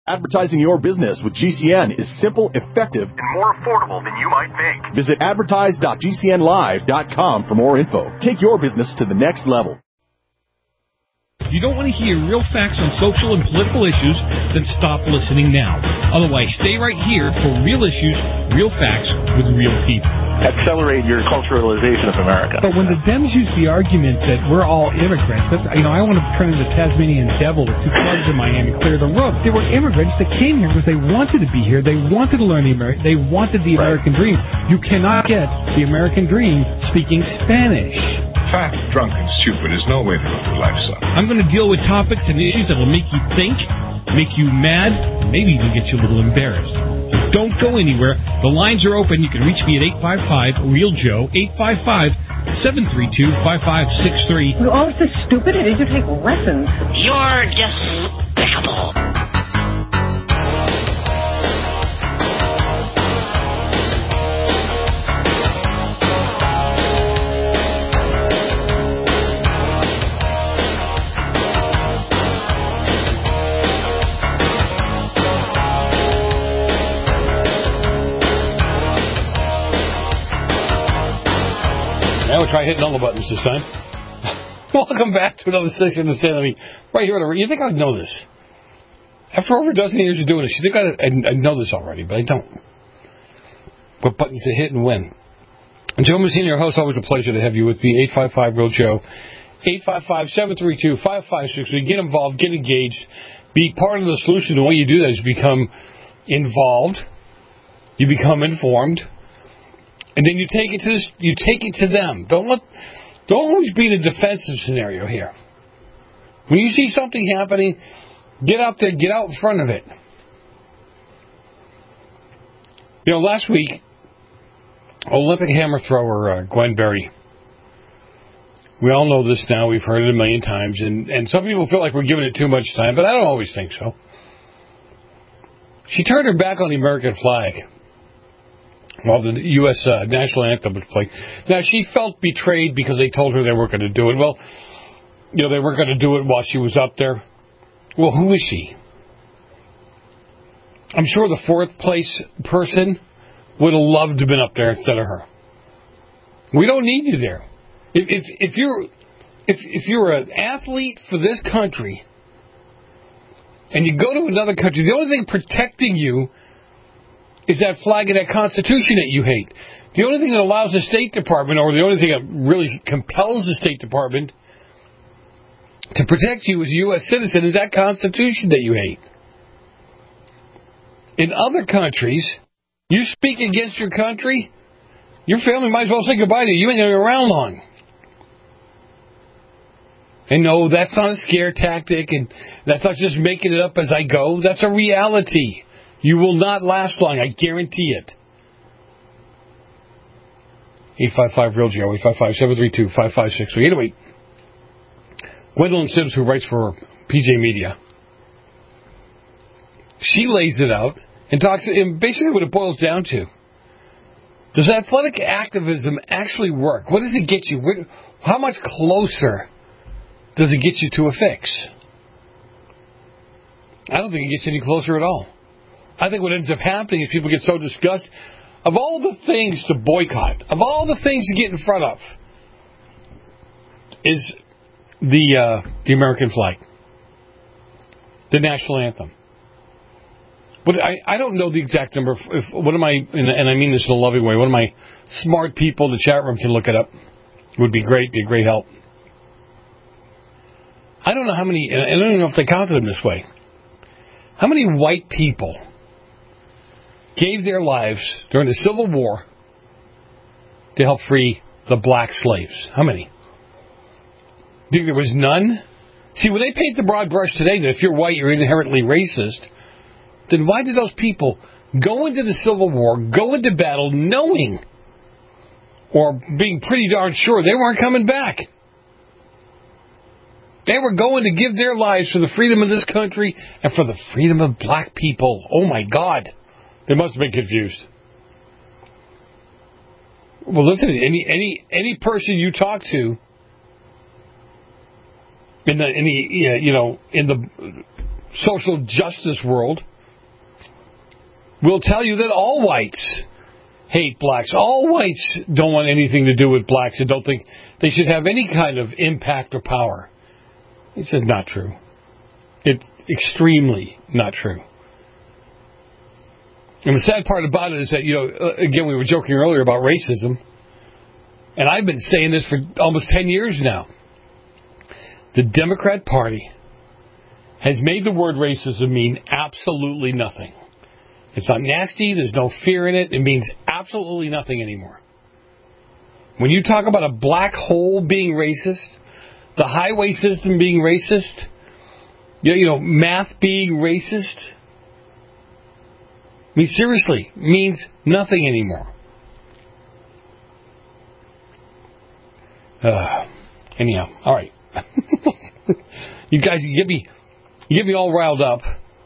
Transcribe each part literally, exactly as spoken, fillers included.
Advertising your business with G C N is simple, effective, and more affordable than you might think. Visit advertise dot g c n live dot com for more info. Take your business to the next level. You don't want to hear real facts on social and political issues? Then stop listening now. Otherwise, stay right here for real issues, real facts with real people. Accelerate your culturalization of America. But when the Dems use the argument that we're all immigrants, that's, you know, I want to turn into the Tasmanian devil with two clubs in Miami, clear the road. They were immigrants that came here because they wanted to be here. They wanted to learn the American. They wanted the Right. American dream. You cannot get the American dream speaking Spanish. Fat, drunk, and stupid is no way to live your life, son. I'm going to deal with topics and issues that will make you think, make you mad, maybe even get you a little embarrassed. So don't go anywhere. The lines are open. You can reach me at eight five five, real joe, eight five five, seven three two, five five six three. You're all so stupid. Did you take lessons? You're despicable. Now we'll try hitting all the buttons this time. Welcome back to another session of Stand. I mean, right here. You think I'd know this? After over a dozen years of doing this, you think I'd, I'd know this already, but I don't. What buttons to hit and when. And Joe Messina, your host, always a pleasure to have you with me. eight five five, real Joe. eight five five, seven three two, five five six three. Get involved, get engaged, be part of the solution. The way you do that is become involved. You become informed. And then you take it to this, you take it to them. Don't let, don't always be in a defensive scenario here. When you see something happening, get out there, get out in front of it. You know, last week, Olympic hammer thrower uh, Gwen Berry. We all know this now. We've heard it a million times, and and some people feel like we're giving it too much time, but I don't always think so. She turned her back on the American flag while the U S Uh, national anthem was playing. Now, she felt betrayed because they told her they weren't going to do it. Well, you know, they weren't going to do it while she was up there. Well, who is she? I'm sure the fourth place person would have loved to have been up there instead of her. We don't need you there. If if, if you're if if you're an athlete for this country and you go to another country, the only thing protecting you is that flag and that Constitution that you hate. The only thing that allows the State Department, or the only thing that really compels the State Department to protect you as a U S citizen, is that Constitution that you hate. In other countries, you speak against your country, your family might as well say goodbye to you. You ain't going to be around long. And no, that's not a scare tactic, and that's not just making it up as I go. That's a reality. You will not last long, I guarantee it. eight five five, real Joe, eight five five, seven three two, five five six three. Anyway, Gwendolyn Sims, who writes for P J Media, she lays it out and talks, and basically what it boils down to, does athletic activism actually work? What does it get you? How much closer does it get you to a fix? I don't think it gets any closer at all. I think what ends up happening is people get so disgusted. Of all the things to boycott, of all the things to get in front of, is the uh, the American flag, the national anthem. But I, I don't know the exact number. If, if what am I, and, and I mean this in a loving way, one of my smart people in the chat room can look it up. It would be great, be a great help. I don't know how many, and I don't even know if they counted them this way. How many white people gave their lives during the Civil War to help free the black slaves? How many? Think there was none? See, when they paint the broad brush today that if you're white, you're inherently racist, then why did those people go into the Civil War, go into battle knowing, or being pretty darn sure they weren't coming back? They were going to give their lives for the freedom of this country and for the freedom of black people. Oh, my God. They must have been confused. Well, listen, any any any person you talk to in the in the you know in the social justice world, will tell you that all whites hate blacks. All whites don't want anything to do with blacks and don't think they should have any kind of impact or power. It's just not true. It's extremely not true. And the sad part about it is that, you know, again, we were joking earlier about racism, and I've been saying this for almost ten years now. The Democrat Party has made the word racism mean absolutely nothing. It's not nasty. There's no fear in it. It means absolutely nothing anymore. When you talk about a black hole being racist, the highway system being racist, you know, math being racist, I mean, seriously, means nothing anymore. Uh, anyhow, all right. You guys, you get me, you get me all riled up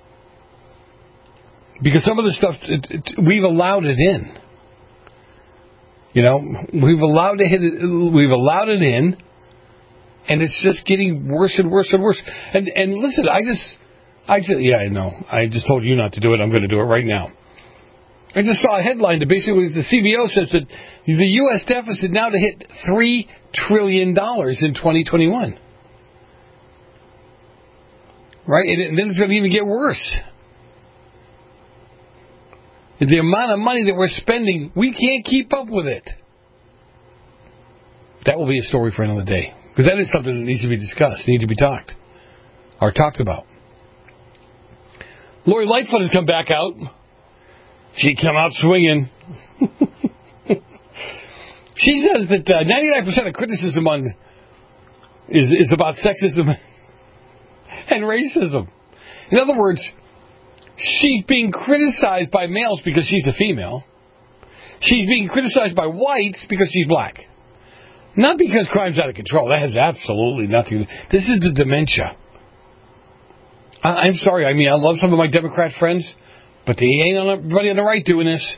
because some of the stuff it, it, we've allowed it in. You know, we've allowed it. We've allowed it in, and it's just getting worse and worse and worse. And and listen, I just, I just, yeah, I know. I just told you not to do it. I'm going to do it right now. I just saw a headline that basically the C B O says that the U S deficit now to hit three trillion dollars in twenty twenty-one. Right? And then it's going to even get worse. The amount of money that we're spending, we can't keep up with it. That will be a story for another day. Because that is something that needs to be discussed, needs to be talked. Or talked about. Lori Lightfoot has come back out. She come out swinging. She says that uh, ninety-nine percent of criticism on is is about sexism and racism. In other words, she's being criticized by males because she's a female. She's being criticized by whites because she's black. Not because crime's out of control. That has absolutely nothing to do. This is the dementia. I, I'm sorry. I mean, I love some of my Democrat friends. But they ain't on everybody on the right doing this.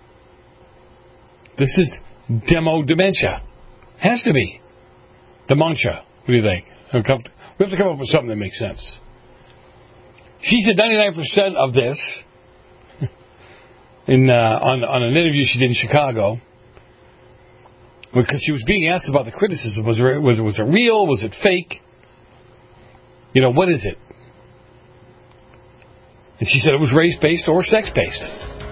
This is demo dementia. Has to be. Dementia. What do you think? We have to come up with something that makes sense. She said ninety-nine percent of this in uh, on, on an interview she did in Chicago, because she was being asked about the criticism. Was it, was it, was it real? Was it fake? You know, what is it? And she said it was race-based or sex-based.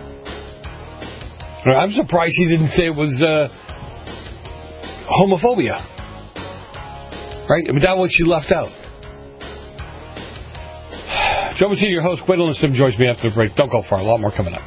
I'm surprised she didn't say it was uh, homophobia. Right? I mean, that was what she left out. Joe Messina, your host, Gwendolyn Sim joins me after the break. Don't go far. A lot more coming up.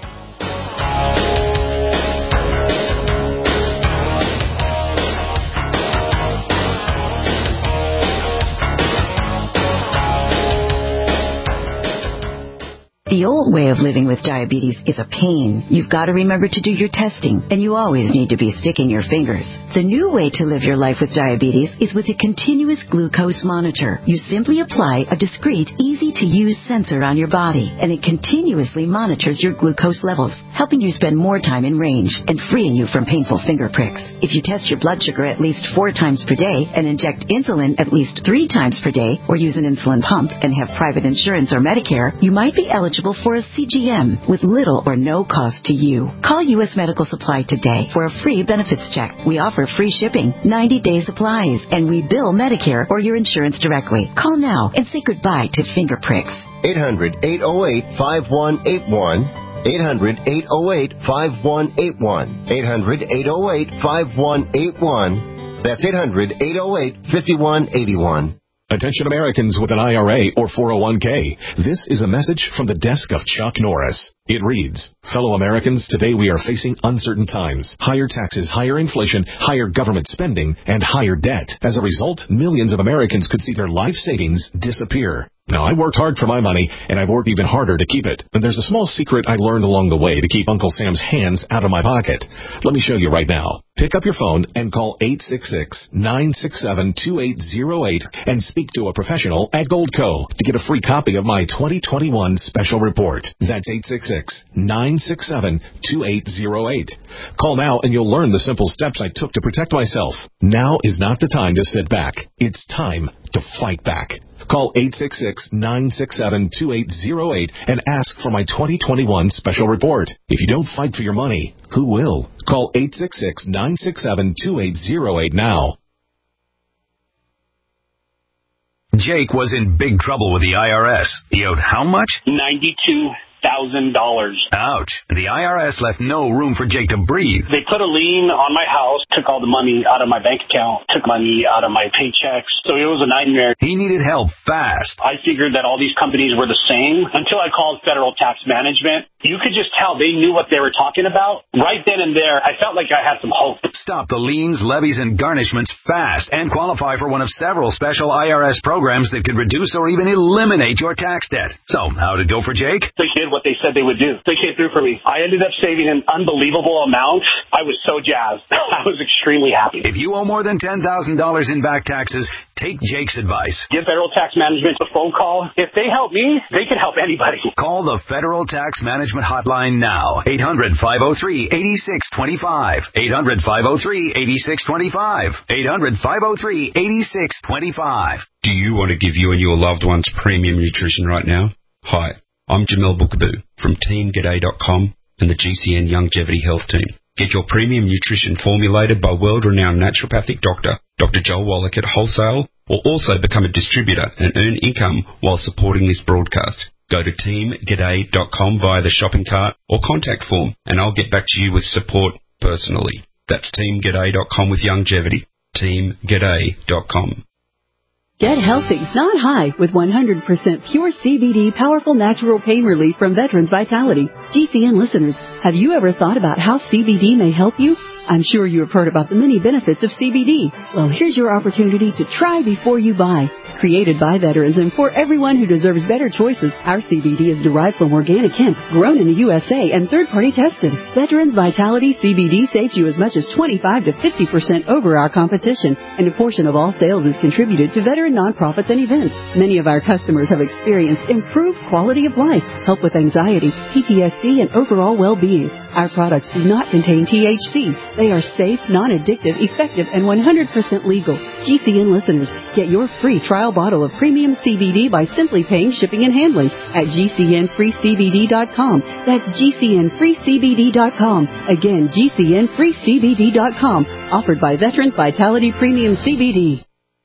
The old way of living with diabetes is a pain. You've got to remember to do your testing, and you always need to be sticking your fingers. The new way to live your life with diabetes is with a continuous glucose monitor. You simply apply a discreet, easy-to-use sensor on your body, and it continuously monitors your glucose levels, helping you spend more time in range and freeing you from painful finger pricks. If you test your blood sugar at least four times per day and inject insulin at least three times per day, or use an insulin pump and have private insurance or Medicare, you might be eligible for a C G M with little or no cost to you. Call U S Medical Supply today for a free benefits check. We offer free shipping, ninety-day supplies, and we bill Medicare or your insurance directly. Call now and say goodbye to finger pricks. eight hundred, eight oh eight, five one eight one. eight hundred, eight oh eight, five one eight one. eight hundred, eight oh eight, five one eight one. That's eight hundred, eight oh eight, five one eight one. Attention Americans with an I R A or four oh one k. This is a message from the desk of Chuck Norris. It reads, fellow Americans, today we are facing uncertain times. Higher taxes, higher inflation, higher government spending, and higher debt. As a result, millions of Americans could see their life savings disappear. Now, I worked hard for my money, and I've worked even harder to keep it. But there's a small secret I learned along the way to keep Uncle Sam's hands out of my pocket. Let me show you right now. Pick up your phone and call eight six six, nine six seven, two eight zero eight and speak to a professional at Goldco to get a free copy of my twenty twenty-one special report. That's eight six six, nine six seven, two eight zero eight. Call now and you'll learn the simple steps I took to protect myself. Now is not the time to sit back. It's time to fight back. Call eight six six, nine six seven, two eight zero eight and ask for my twenty twenty-one special report. If you don't fight for your money, who will? Call eight six six, nine six seven, two eight zero eight now. Jake was in big trouble with the I R S. He owed how much? ninety-two thousand dollars. Ouch. The I R S left no room for Jake to breathe. They put a lien on my house, took all the money out of my bank account, took money out of my paychecks. So it was a nightmare. He needed help fast. I figured that all these companies were the same until I called Federal Tax Management. You could just tell they knew what they were talking about. Right then and there, I felt like I had some hope. Stop the liens, levies, and garnishments fast and qualify for one of several special I R S programs that could reduce or even eliminate your tax debt. So, how'd it go for Jake? They did what they said they would do. They came through for me. I ended up saving an unbelievable amount. I was so jazzed. I was extremely happy. If you owe more than ten thousand dollars in back taxes, take Jake's advice. Give Federal Tax Management a phone call. If they help me, they can help anybody. Call the Federal Tax Management Hotline now. eight hundred, five oh three, eight six two five. eight hundred, five oh three, eight six two five. eight hundred, five oh three, eight six two five. Do you want to give you and your loved ones premium nutrition right now? Hi, I'm Jamel Bookaboo from Team G'day dot com and the G C N Longevity Health Team. Get your premium nutrition formulated by world-renowned naturopathic doctor, Doctor Joel Wallach at wholesale, or also become a distributor and earn income while supporting this broadcast. Go to Team G'day dot com via the shopping cart or contact form, and I'll get back to you with support personally. That's Team G'day dot com with longevity. Team G'day dot com. Get healthy, not high, with one hundred percent pure C B D powerful natural pain relief from Veterans Vitality. G C N listeners, have you ever thought about how C B D may help you? I'm sure you have heard about the many benefits of C B D. Well, here's your opportunity to try before you buy. Created by veterans and for everyone who deserves better choices, our C B D is derived from organic hemp, grown in the U S A and third-party tested. Veterans Vitality C B D saves you as much as twenty-five to fifty percent over our competition, and a portion of all sales is contributed to veteran nonprofits and events. Many of our customers have experienced improved quality of life, help with anxiety, P T S D, and overall well-being. Our products do not contain T H C. They are safe, non-addictive, effective, and one hundred percent legal. G C N listeners, get your free trial bottle of premium C B D by simply paying shipping and handling at G C N free C B D dot com. That's G C N free C B D dot com. Again, G C N free C B D dot com. Offered by Veterans Vitality Premium C B D.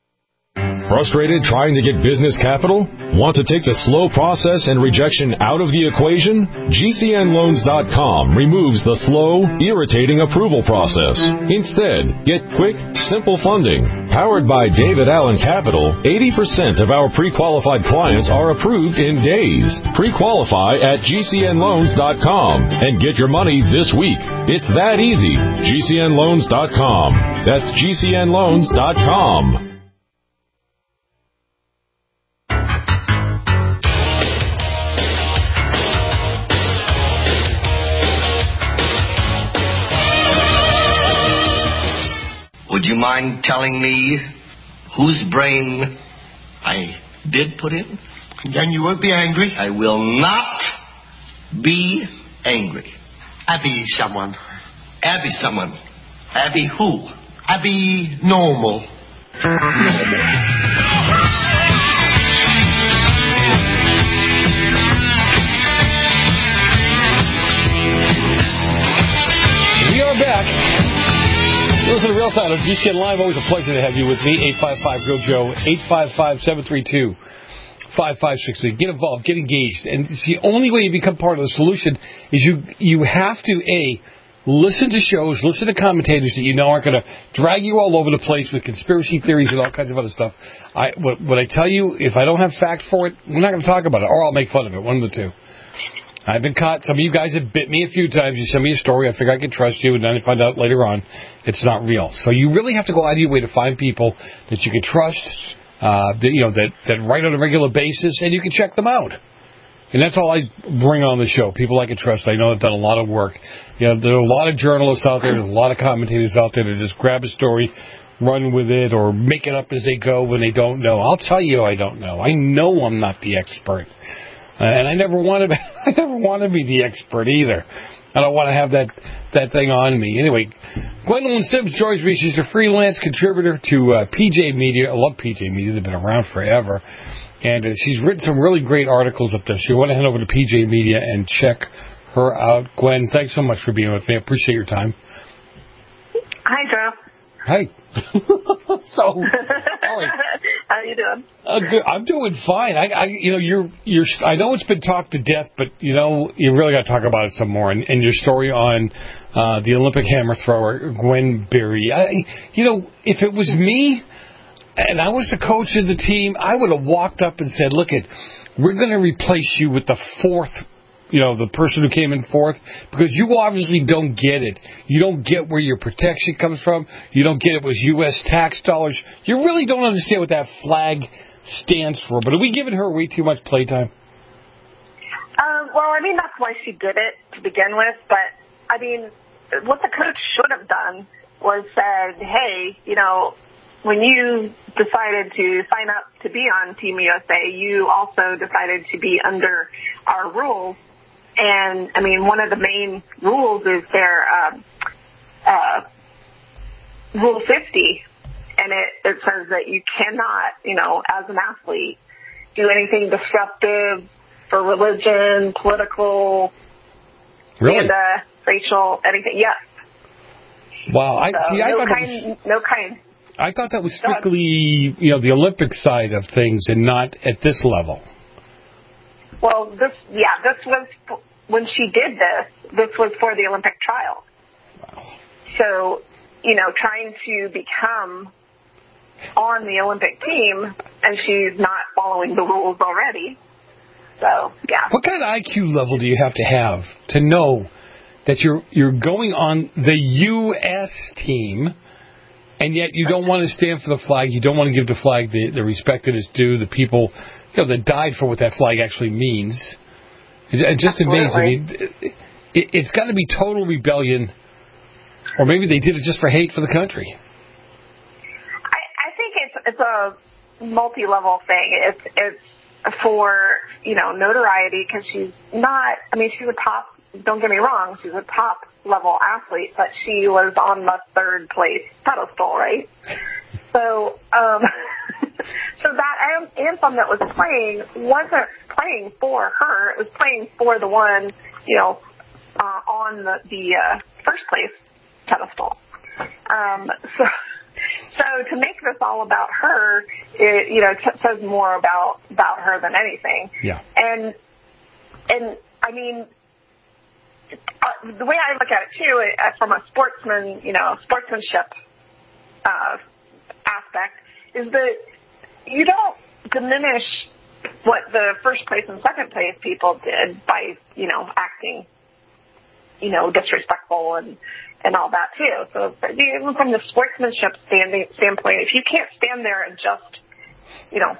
Frustrated trying to get business capital? Want to take the slow process and rejection out of the equation? G C N loans dot com removes the slow, irritating approval process. Instead, get quick, simple funding. Powered by David Allen Capital, eighty percent of our pre-qualified clients are approved in days. Pre-qualify at G C N loans dot com and get your money this week. It's that easy. G C N loans dot com. That's G C N loans dot com. Would you mind telling me whose brain I did put in? Then you won't be angry? I will not be angry. Abby someone. Abby someone. Abby who? Abby normal. We are back. Listen to Real Time on G C N Live. Always a pleasure to have you with me. eight five five, Real Joe. eight five five, seven three two, five five six three. Get involved. Get engaged. And it's the only way you become part of the solution is you you have to, A, listen to shows, listen to commentators that you know aren't going to drag you all over the place with conspiracy theories and all kinds of other stuff. I, what, what I tell you, if I don't have fact for it, we're not going to talk about it, or I'll make fun of it. One of the two. I've been caught. Some of you guys have bit me a few times. You send me a story. I figure I can trust you, and then I find out later on it's not real. So you really have to go out of your way to find people that you can trust, uh, that, you know, that, that write on a regular basis, and you can check them out. And that's all I bring on the show. People I can trust. I know they've done a lot of work. You know, there are a lot of journalists out there. There's a lot of commentators out there that just grab a story, run with it, or make it up as they go when they don't know. I'll tell you I don't know. I know I'm not the expert. Uh, and I never want to be, I never want to be the expert either. I don't want to have that, that thing on me. Anyway, Gwendolyn Sims joins me. She's a freelance contributor to uh, P J Media. I love P J Media. They've been around forever. And uh, she's written some really great articles up there. So you want to head over to P J Media and check her out. Gwen, thanks so much for being with me. I appreciate your time. Hi, Joe. Hi. so, all right. How you doing? Uh, good. I'm doing fine. I, I, you know, you're, you're. I know it's been talked to death, but you know, you really got to talk about it some more. And, and your story on uh, the Olympic hammer thrower, Gwen Berry. I, you know, if it was me, and I was the coach of the team, I would have walked up and said, "Look, it, we're going to replace you with the fourth." You know, the person who came in fourth, because you obviously don't get it. You don't get where your protection comes from. You don't get it with U S tax dollars. You really don't understand what that flag stands for. But are we giving her way too much playtime? Um, well, I mean, that's why she did it to begin with. But, I mean, what the coach should have done was said, hey, you know, when you decided to sign up to be on Team U S A, you also decided to be under our rules. And, I mean, one of the main rules is their um, uh, Rule fifty, and it, it says that you cannot, you know, as an athlete, do anything disruptive for religion, political, really? and uh, racial, anything. Yes. Wow. I, so see, I no thought kind, it was, no kind. I thought that was strictly, you know, the Olympic side of things and not at this level. Well, this, yeah, this was, when she did this, this was for the Olympic trials. Wow. So, you know, trying to become on the Olympic team, and she's not following the rules already. So, yeah. What kind of I Q level do you have to have to know that you're you're going on the U S team, and yet you don't want to stand for the flag, you don't want to give the flag the, the respect that is due, the people, you know, that died for what that flag actually means. It's just amazing. I mean, it, it's got to be total rebellion, or maybe they did it just for hate for the country. I, I think it's it's a multi-level thing. It's it's for, you know, notoriety, because she's not. I mean, she's a top. Don't get me wrong, she's a top level athlete, but she was on the third place pedestal, right? So, um, so that anthem that was playing wasn't playing for her. It was playing for the one, you know, uh, on the, the uh, first place pedestal. Um, so, so to make this all about her, it, you know, t- says more about about her than anything. Yeah. And and I mean, uh, the way I look at it too, uh, from a sportsman, you know, sportsmanship uh, aspect, is that you don't diminish what the first place and second place people did by, you know, acting, you know, disrespectful and, and all that too. So even from the sportsmanship standing, standpoint, if you can't stand there and just, you know,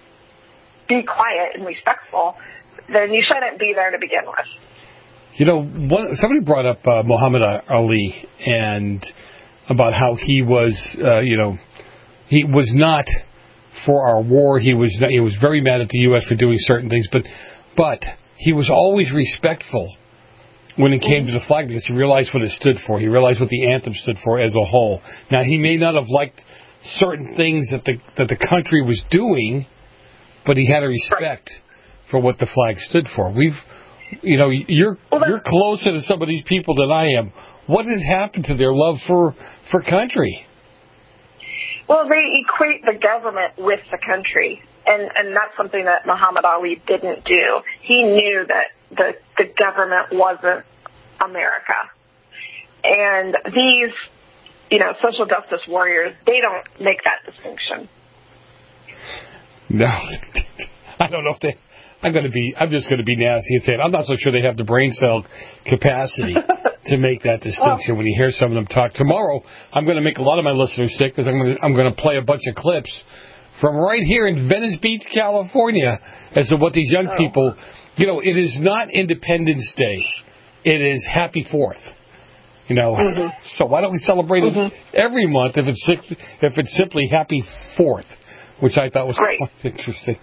be quiet and respectful, then you shouldn't be there to begin with. You know, one, somebody brought up uh, Muhammad Ali and about how he was, uh, you know, he was not for our war. He was he was very mad at the U S for doing certain things, but but he was always respectful when it came to the flag, because he realized what it stood for. He realized what the anthem stood for as a whole. Now, he may not have liked certain things that the that the country was doing, but he had a respect for what the flag stood for. We've, you know, you're you're closer to some of these people than I am. What has happened to their love for for country? Well, they equate the government with the country, and, and that's something that Muhammad Ali didn't do. He knew that the, the government wasn't America. And these, you know, social justice warriors, they don't make that distinction. No. I don't know if they... I'm going to be. I'm just going to be nasty and say it. I'm not so sure they have the brain cell capacity to make that distinction. When you hear some of them talk tomorrow, I'm going to make a lot of my listeners sick, because I'm going to, I'm going to play a bunch of clips from right here in Venice Beach, California, as to what these young oh. people you know, it is not Independence Day. It is Happy Fourth. You know, mm-hmm. so why don't we celebrate mm-hmm. it every month if it's if it's simply Happy Fourth, which I thought was Great. quite interesting.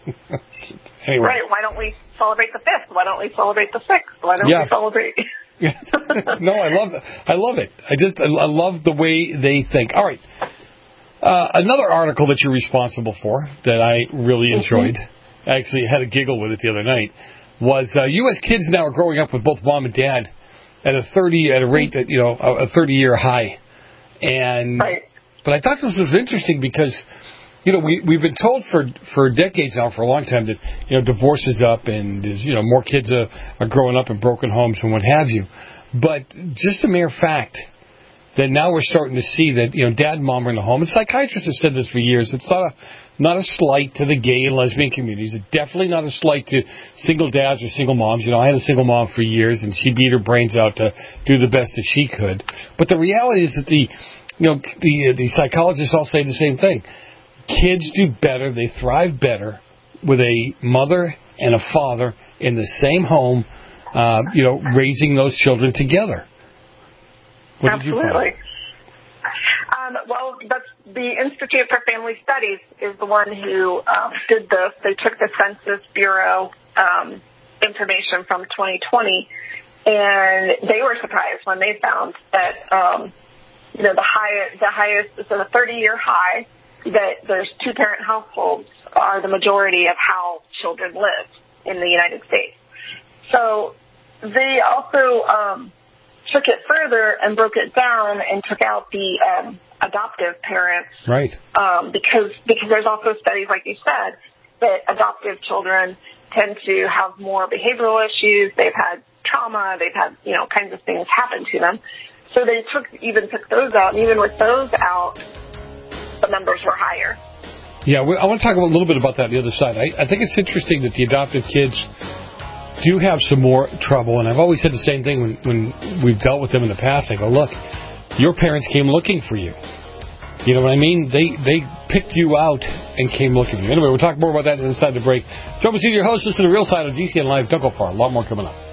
Anyway. Right. Why don't we celebrate the fifth? Why don't we celebrate the sixth? Why don't yeah. we celebrate? Yeah. No, I love it. I love it. I just I love the way they think. All right. Uh, another article that you're responsible for that I really enjoyed, mm-hmm. I actually had a giggle with it the other night, was uh, U S kids now are growing up with both mom and dad at a thirty at a rate that you know a thirty year high, and right. but I thought this was interesting because you know we we've been told for for decades now for a long time that you know divorce is up and there's, you know more kids are, are growing up in broken homes and what have you, but just a mere fact that now we're starting to see that you know dad and mom are in the home. And psychiatrists have said this for years. It's not a Not a slight to the gay and lesbian communities. It's definitely not a slight to single dads or single moms. You know, I had a single mom for years, and she beat her brains out to do the best that she could. But the reality is that the, you know, the the psychologists all say the same thing. Kids do better, they thrive better with a mother and a father in the same home, uh, you know, raising those children together. What Absolutely. did you find? Um, well, that's the Institute for Family Studies is the one who um, did this. They took the Census Bureau um, information from twenty twenty, and they were surprised when they found that um, you know the highest, the highest, so the thirty-year high that there's two-parent households are the majority of how children live in the United States. So they also um, took it further and broke it down and took out the um, adoptive parents, right? Um, because because there's also studies, like you said, that adoptive children tend to have more behavioral issues. They've had trauma. They've had you know kinds of things happen to them. So they took even took those out, and even with those out, the numbers were higher. Yeah, we, I want to talk a little bit about that on the other side. I, I think it's interesting that the adoptive kids do have some more trouble, and I've always said the same thing when, when we've dealt with them in the past. I go, look, your parents came looking for you. You know what I mean? They they picked you out and came looking for you. Anyway, we'll talk more about that inside the break. Joe Messina, your host, listen to Real Side on G C N Live. Don't go far. A lot more coming up.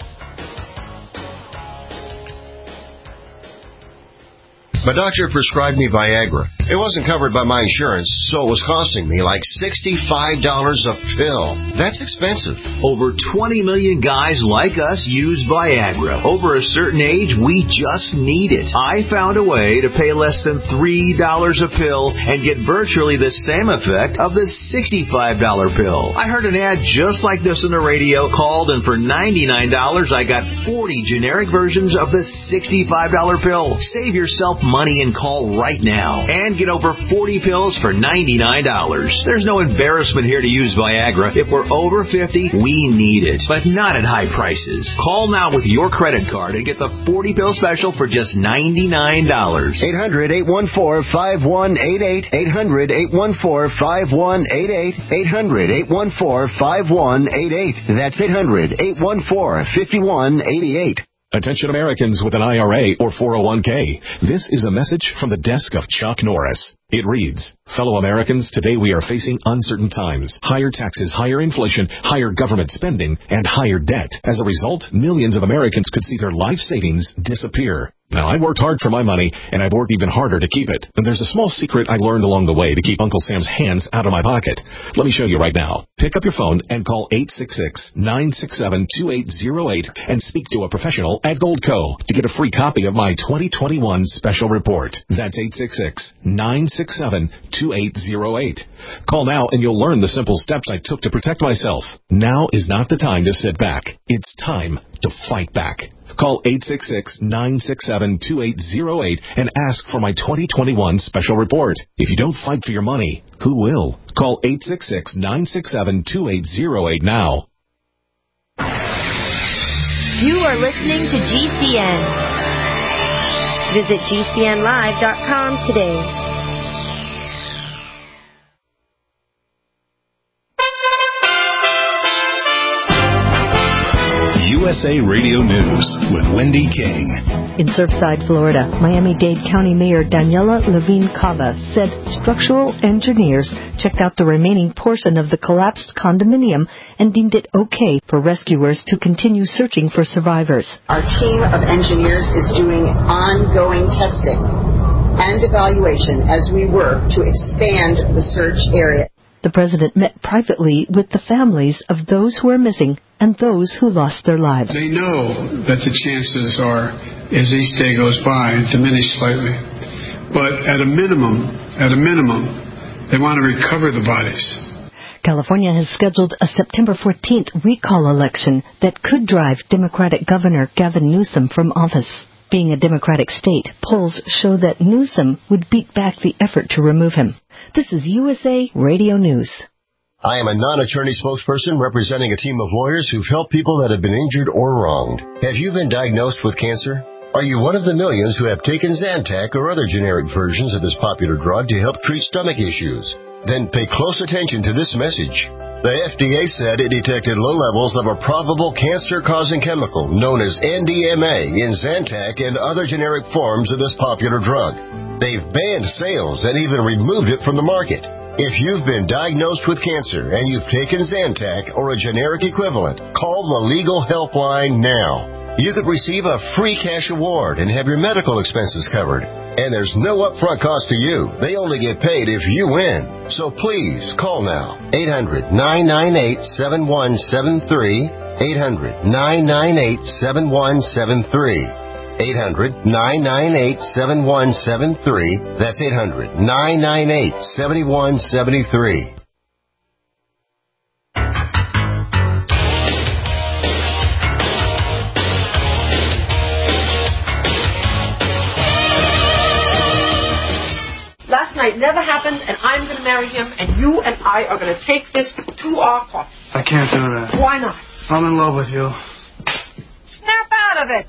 My doctor prescribed me Viagra. It wasn't covered by my insurance, so it was costing me like sixty-five dollars a pill. That's expensive. Over twenty million guys like us use Viagra. Over a certain age, we just need it. I found a way to pay less than three dollars a pill and get virtually the same effect of the sixty-five dollars pill. I heard an ad just like this on the radio, called, and for ninety-nine dollars, I got forty generic versions of the sixty-five dollars pill. Save yourself money and call right now and get over forty pills for ninety-nine dollars. There's no embarrassment here to use Viagra. If we're over fifty, we need it, but not at high prices. Call now with your credit card and get the forty pill special for just ninety-nine dollars. eight hundred, eight one four, five one eight eight. eight hundred, eight one four, five one eight eight. eight hundred, eight one four, five one eight eight. That's eight hundred, eight one four, five one eight eight. Attention Americans with an I R A or four oh one k. This is a message from the desk of Chuck Norris. It reads, fellow Americans, today we are facing uncertain times. Higher taxes, higher inflation, higher government spending, and higher debt. As a result, millions of Americans could see their life savings disappear. Now, I worked hard for my money, and I've worked even harder to keep it. And there's a small secret I learned along the way to keep Uncle Sam's hands out of my pocket. Let me show you right now. Pick up your phone and call eight six six, nine six seven, two eight zero eight and speak to a professional at Goldco to get a free copy of my twenty twenty-one special report. That's eight six six, nine six seven, two eight zero eight. Call now and you'll learn the simple steps I took to protect myself. Now is not the time to sit back. It's time to fight back. Call eight six six, nine six seven, two eight zero eight and ask for my twenty twenty-one special report. If you don't fight for your money, who will? Call eight six six, nine six seven, two eight zero eight now. You are listening to G C N. Visit G C N live dot com today. U S A Radio News with Wendy King. In Surfside, Florida, Miami-Dade County Mayor Daniela Levine Cava said structural engineers checked out the remaining portion of the collapsed condominium and deemed it okay for rescuers to continue searching for survivors. Our team of engineers is doing ongoing testing and evaluation as we work to expand the search area. The president met privately with the families of those who are missing and those who lost their lives. They know that the chances are, as each day goes by, diminish slightly. But at a minimum, at a minimum, they want to recover the bodies. California has scheduled a September fourteenth recall election that could drive Democratic Governor Gavin Newsom from office. Being a Democratic state, polls show that Newsom would beat back the effort to remove him. This is U S A Radio News. I am a non-attorney spokesperson representing a team of lawyers who've helped people that have been injured or wronged. Have you been diagnosed with cancer? Are you one of the millions who have taken Zantac or other generic versions of this popular drug to help treat stomach issues? Then pay close attention to this message. The F D A said it detected low levels of a probable cancer-causing chemical known as N D M A in Zantac and other generic forms of this popular drug. They've banned sales and even removed it from the market. If you've been diagnosed with cancer and you've taken Zantac or a generic equivalent, call the legal helpline now. You could receive a free cash award and have your medical expenses covered. And there's no upfront cost to you. They only get paid if you win. So please, call now. eight hundred, nine nine eight, seven one seven three. eight hundred, nine nine eight, seven one seven three. eight hundred, nine nine eight, seven one seven three. That's eight hundred, nine nine eight, seven one seven three. Last night never happened, and I'm going to marry him, and you and I are going to take this to our court. I can't do that. Why not? I'm in love with you. Snap out of it.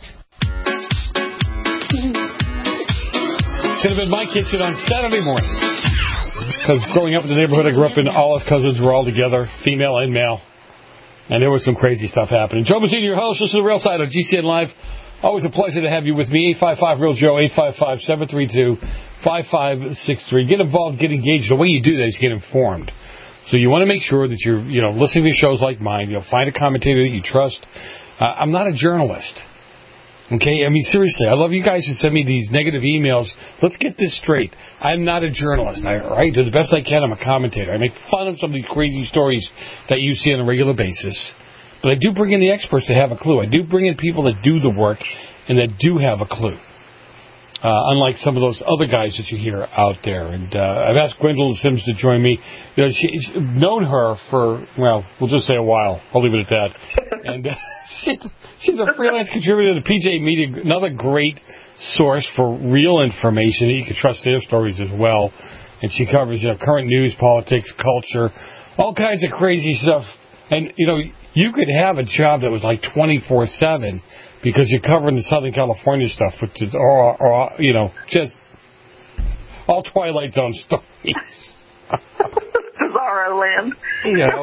Could have been my kitchen on Saturday morning. Because growing up in the neighborhood I grew up in, all his cousins were all together, female and male. And there was some crazy stuff happening. Joe Mazzini, your host. This is The Real Side on G C N Live. Always a pleasure to have you with me. eight five five, real Joe, eight five five, seven three two, five five six three. Get involved, get engaged. The way you do that is get informed. So you want to make sure that you're, you know, listening to shows like mine. You'll find a commentator that you trust. Uh, I'm not a journalist. Okay? I mean, seriously, I love you guys who send me these negative emails. Let's get this straight. I'm not a journalist. I right? Do the best I can. I'm a commentator. I make fun of some of these crazy stories that you see on a regular basis. But I do bring in the experts that have a clue. I do bring in people that do the work and that do have a clue. Uh, unlike some of those other guys that you hear out there. And uh, I've asked Gwendolyn Sims to join me. You know, she, she's known her for, well, we'll just say a while. I'll leave it at that. And uh, she's, she's a freelance contributor to P J Media, another great source for real information that you can trust their stories as well. And she covers, you know, current news, politics, culture, all kinds of crazy stuff. And, you know, you could have a job that was like twenty-four seven because you're covering the Southern California stuff, which is, or, or you know, just all Twilight Zone stories. Bizarro land. You know.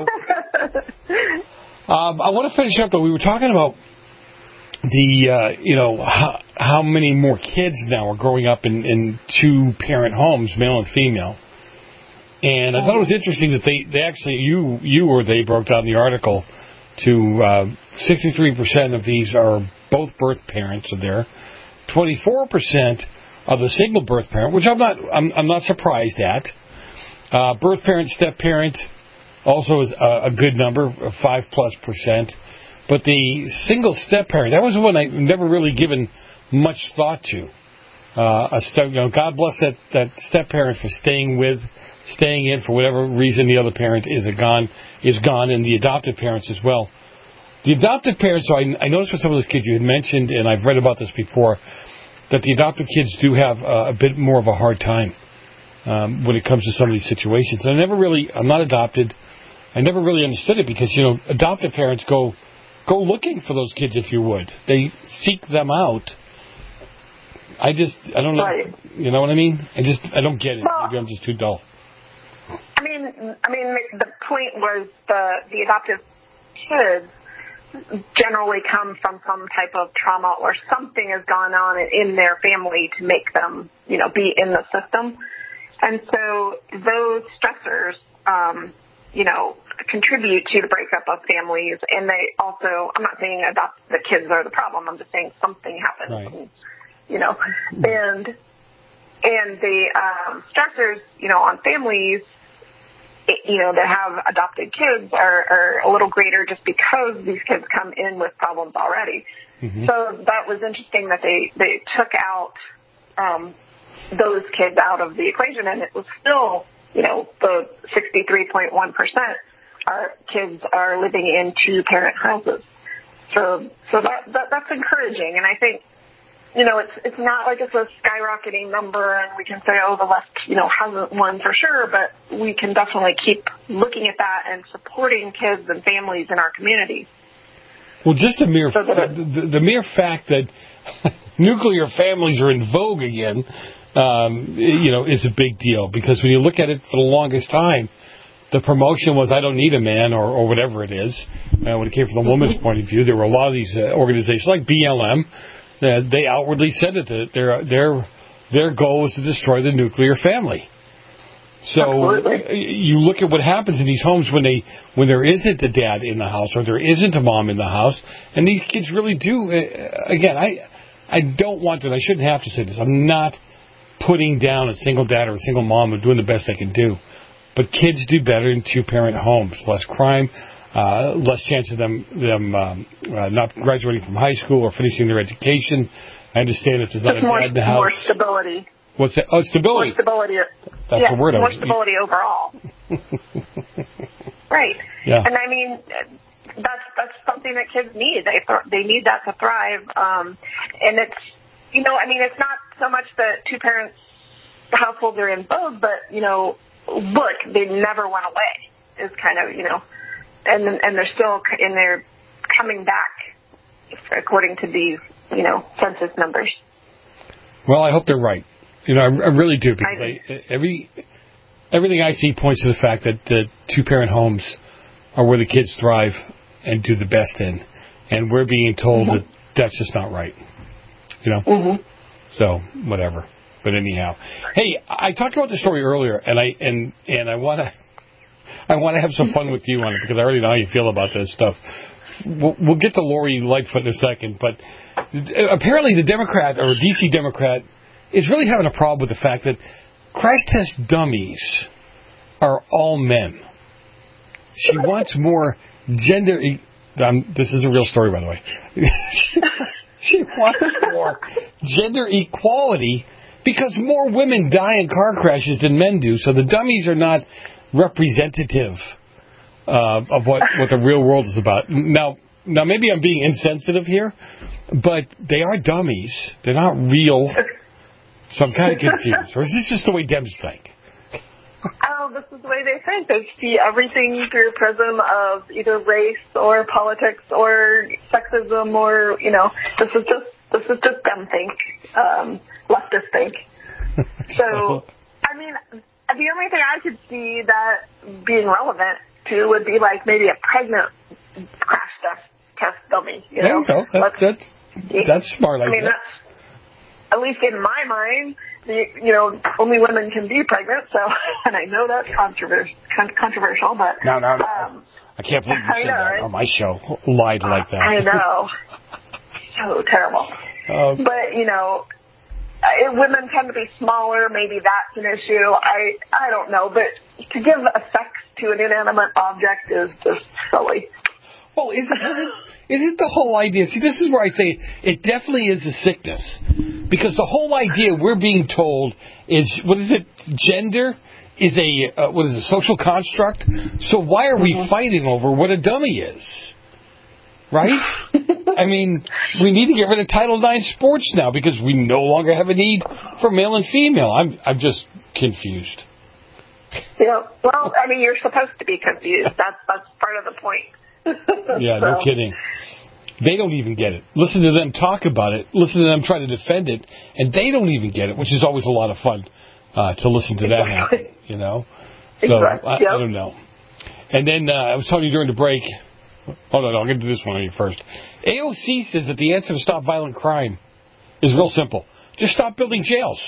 um, I want to finish up, though. We were talking about the, uh, you know, how, how many more kids now are growing up in, in two-parent homes, male and female. And I thought it was interesting that they, they actually, you you or they broke down the article to uh, sixty-three percent of these are both birth parents are there. twenty-four percent are the single birth parent, which I'm not I'm, I'm not surprised at. Uh, birth parent, step parent also is a, a good number, five plus percent. But the single step parent, that was the one I've never really given much thought to. Uh, a step, you know, God bless that, that step parent for staying with, staying in for whatever reason the other parent is a gone, is gone, and the adoptive parents as well. The adoptive parents, so I, I noticed with some of those kids you had mentioned, and I've read about this before, that the adoptive kids do have uh, a bit more of a hard time um, when it comes to some of these situations. And I never really, I'm not adopted, I never really understood it because, you know, adoptive parents go, go looking for those kids if you would. They seek them out. I just, I don't know, right. You know what I mean? I just, I don't get it. Well, maybe I'm just too dull. I mean, I mean, the point was the the adoptive kids generally come from some type of trauma or something has gone on in their family to make them, you know, be in the system. And so those stressors, um, you know, contribute to the breakup of families. And they also, I'm not saying adopt the kids are the problem. I'm just saying something happens, Right. and, you know, and, and the um, stressors, you know, on families, you know, that have adopted kids are, are a little greater just because these kids come in with problems already. Mm-hmm. So that was interesting that they, they took out um, those kids out of the equation, and it was still, you know, the sixty-three point one percent our kids are living in two-parent houses. So so that, that that's encouraging, and I think, you know, it's it's not like it's a skyrocketing number and we can say, oh, the left, you know, hasn't won for sure, but we can definitely keep looking at that and supporting kids and families in our community. Well, just the mere, so the, the, the mere fact that nuclear families are in vogue again, um, you know, is a big deal, because when you look at it for the longest time, the promotion was, I don't need a man, or, or whatever it is. Uh, when it came from the woman's point of view, there were a lot of these uh, organizations like B L M. Uh, they outwardly said it, that their their their goal was to destroy the nuclear family. So Absolutely. You look at what happens in these homes when they when there isn't a dad in the house or there isn't a mom in the house, and these kids really do. Uh, again, I I don't want to. I shouldn't have to say this. I'm not putting down a single dad or a single mom and doing the best they can do, but kids do better in two parent homes. Less crime. Uh, less chance of them them um, uh, not graduating from high school or finishing their education. I understand if there's not a more, dad in the house. More stability. What's that? Oh, stability. More stability. That's yeah, the word. More stability overall. Right. Yeah. And I mean, that's that's something that kids need. They th- they need that to thrive. Um, and it's, you know, I mean, it's not so much that two parents households are in vogue, but, you know, look, they never went away. Is kind of, you know. And and they're still and they're coming back, according to these, you know, census numbers. Well, I hope they're right. You know, I, I really do, because I, I, every everything I see points to the fact that the two-parent homes are where the kids thrive and do the best in, and we're being told mm-hmm. that that's just not right. You know. Mm-hmm. So whatever. But anyhow, hey, I talked about the story earlier, and I and and I want to. I want to have some fun with you on it, because I already know how you feel about this stuff. We'll, we'll get to Lori Lightfoot in a second, but apparently the Democrat, or D C Democrat, is really having a problem with the fact that crash test dummies are all men. She wants more gender... E- um, this is a real story, by the way. She wants more gender equality because more women die in car crashes than men do, so the dummies are not representative uh, of what, what the real world is about. Now, now maybe I'm being insensitive here, but they are dummies. They're not real. So I'm kind of confused. Or is this just the way Dems think? Oh, this is the way they think. They see everything through a prism of either race or politics or sexism, or, you know, this is just this is just them think, um, leftist think. So, I mean, the only thing I could see that being relevant to would be like maybe a pregnant crash test, test dummy. You there know? you go. That, that's, that's smart. I mean, that's, at least in my mind, the, you know, only women can be pregnant. So, and I know that's controversial, controversial, but no, no, no. Um, I can't believe you I said know, that right? on my show. Lied like that. I know. So terrible. Um, but you know. Uh, women tend to be smaller. Maybe that's an issue. I I don't know. But to give a sex to an inanimate object is just silly. Well, isn't, isn't, isn't the whole idea... See, this is where I say it definitely is a sickness. Because the whole idea we're being told is, what is it, gender is a, uh, what is it, social construct? So why are we mm-hmm. fighting over what a dummy is? Right? I mean, we need to get rid of Title nine sports now because we no longer have a need for male and female. I'm I'm just confused. Yeah. Well, I mean, you're supposed to be confused. That's that's part of the point. Yeah, so. No kidding. They don't even get it. Listen to them talk about it. Listen to them try to defend it, and they don't even get it, which is always a lot of fun uh, to listen to that exactly. happen. You know. So exactly. I, yep. I don't know. And then uh, I was telling you during the break. Oh, no, no, I'm going to do this one on you first. A O C says that the answer to stop violent crime is real simple. Just stop building jails.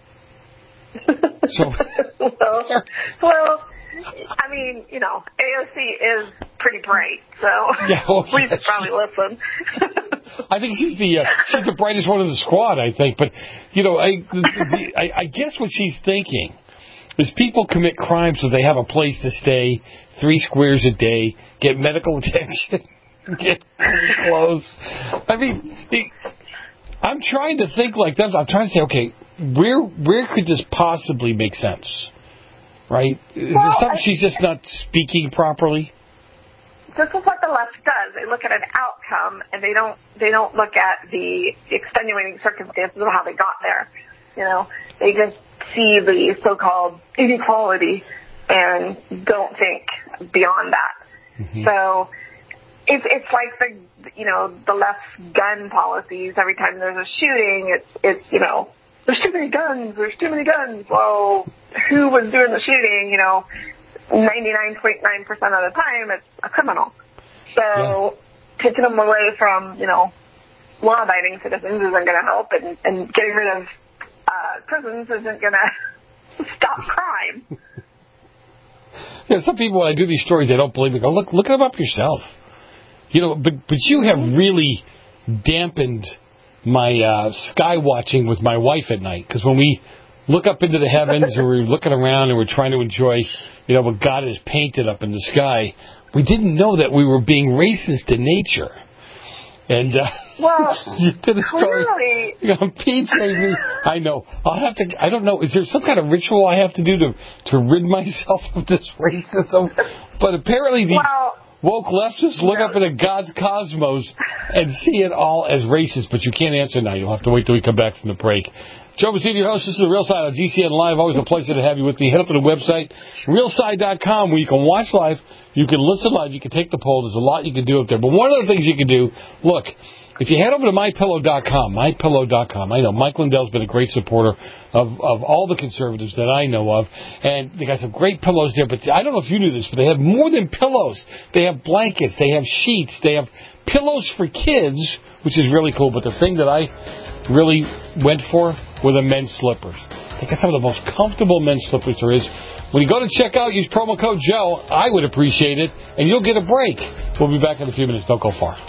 So, well, well, I mean, you know, A O C is pretty bright, so yeah, well, we should probably listen. I think she's the uh, she's the brightest one in the squad, I think. But, you know, I, the, the, I, I guess what she's thinking is people commit crimes so they have a place to stay, three squares a day, get medical attention, get clothes. I mean, it, I'm trying to think like this. I'm trying to say, okay, where where could this possibly make sense? Right? Is well, there something I, she's just not speaking properly? This is what the left does. They look at an outcome, and they don't they don't look at the extenuating circumstances of how they got there. You know, they just see the so-called inequality and don't think beyond that. Mm-hmm. So it's it's like the you know the left's gun policies. Every time there's a shooting, it's it's you know there's too many guns. There's too many guns. Well, who was doing the shooting? You know. ninety-nine point nine percent of the time, it's a criminal. So yeah. taking them away from, you know, law-abiding citizens isn't going to help, and, and getting rid of uh, prisons isn't going to stop crime. Yeah, some people, when I do these stories, they don't believe me. Go, look, look them up yourself. You know, but but you have really dampened my uh, sky watching with my wife at night, because when we look up into the heavens and we're looking around and we're trying to enjoy, you know, what God has painted up in the sky, we didn't know that we were being racist in nature. And uh, well, you did a story. Clearly, you know, Pete saved me. I know. I'll have to. I don't know. Is there some kind of ritual I have to do to to rid myself of this racism? But apparently, these well, woke leftists look no. up into God's cosmos and see it all as racist. But you can't answer now. You'll have to wait till we come back from the break. Joe Bastille, your host. This is The Real Side on G C N Live. Always a pleasure to have you with me. Head up to the website, real side dot com, where you can watch live, you can listen live, you can take the poll. There's a lot you can do up there. But one of the things you can do, look, if you head over to my pillow dot com, my pillow dot com, I know Mike Lindell's been a great supporter of, of all the conservatives that I know of, and they got some great pillows there. But I don't know if you knew this, but they have more than pillows. They have blankets, they have sheets, they have pillows for kids, which is really cool. But the thing that I really went for were the men's slippers. They got some of the most comfortable men's slippers there is. When you go to check out, use promo code Joe. I would appreciate it, and you'll get a break. We'll be back in a few minutes. Don't go far.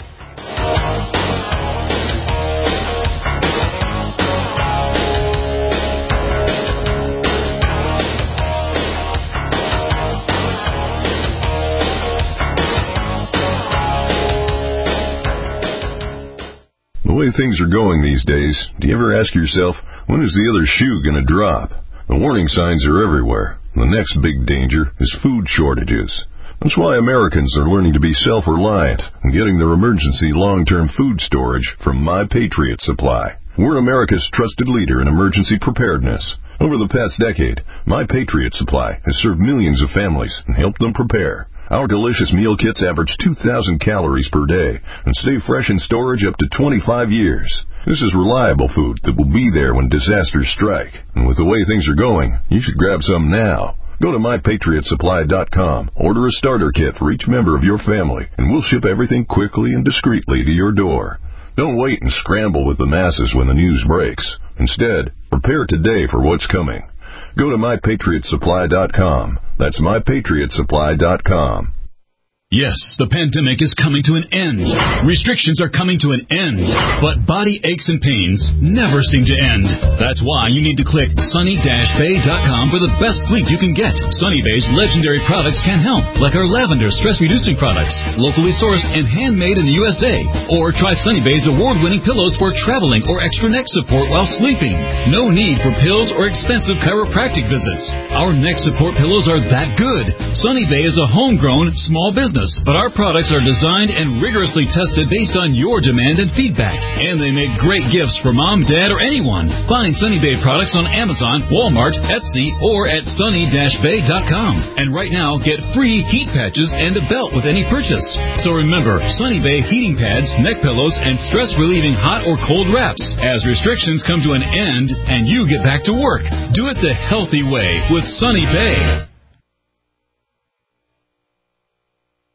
The way things are going these days, do you ever ask yourself, when is the other shoe going to drop? The warning signs are everywhere. The next big danger is food shortages. That's why Americans are learning to be self-reliant and getting their emergency long-term food storage from My Patriot Supply. We're America's trusted leader in emergency preparedness. Over the past decade, My Patriot Supply has served millions of families and helped them prepare. Our delicious meal kits average two thousand calories per day and stay fresh in storage up to twenty-five years. This is reliable food that will be there when disasters strike. And with the way things are going, you should grab some now. Go to my patriot supply dot com, order a starter kit for each member of your family, and we'll ship everything quickly and discreetly to your door. Don't wait and scramble with the masses when the news breaks. Instead, prepare today for what's coming. Go to my patriot supply dot com. That's my patriot supply dot com. Yes, the pandemic is coming to an end. Restrictions are coming to an end. But body aches and pains never seem to end. That's why you need to click sunny dash bay dot com for the best sleep you can get. Sunny Bay's legendary products can help, like our lavender stress-reducing products, locally sourced and handmade in the U S A. Or try Sunny Bay's award-winning pillows for traveling or extra neck support while sleeping. No need for pills or expensive chiropractic visits. Our neck support pillows are that good. Sunny Bay is a homegrown small business, but our products are designed and rigorously tested based on your demand and feedback. And they make great gifts for mom, dad, or anyone. Find Sunny Bay products on Amazon, Walmart, Etsy, or at sunny dash bay dot com. And right now, get free heat patches and a belt with any purchase. So remember, Sunny Bay heating pads, neck pillows, and stress-relieving hot or cold wraps. As restrictions come to an end and you get back to work, do it the healthy way with Sunny Bay.